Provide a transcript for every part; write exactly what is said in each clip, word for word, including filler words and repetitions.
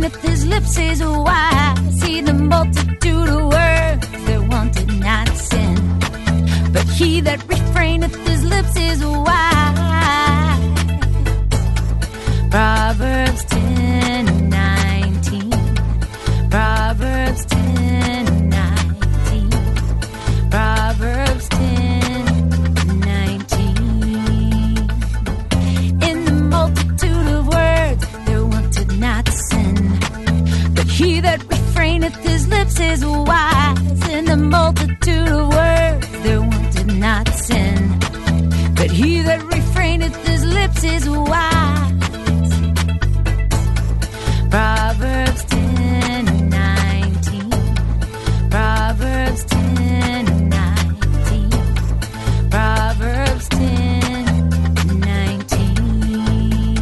refraineth his lips is wise. See the multitude of words that wanted not sin, but he that refraineth his lips is wise. Proverbs ten nineteen. Proverbs ten nineteen. Proverbs ten nineteen. In the multitude of words there wanted not sin, but he that refraineth his lips is wise. In the multitude of words there wanted not sin, but he that refraineth his lips is wise. Proverbs ten nineteen. Proverbs ten nineteen. Proverbs ten nineteen.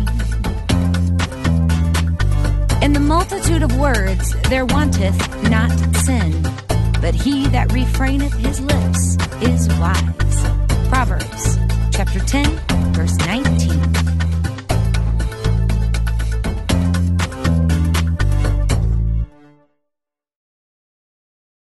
In the multitude of words there wanteth not sin, but he that refraineth his lips is wise. Proverbs chapter ten, verse nineteen.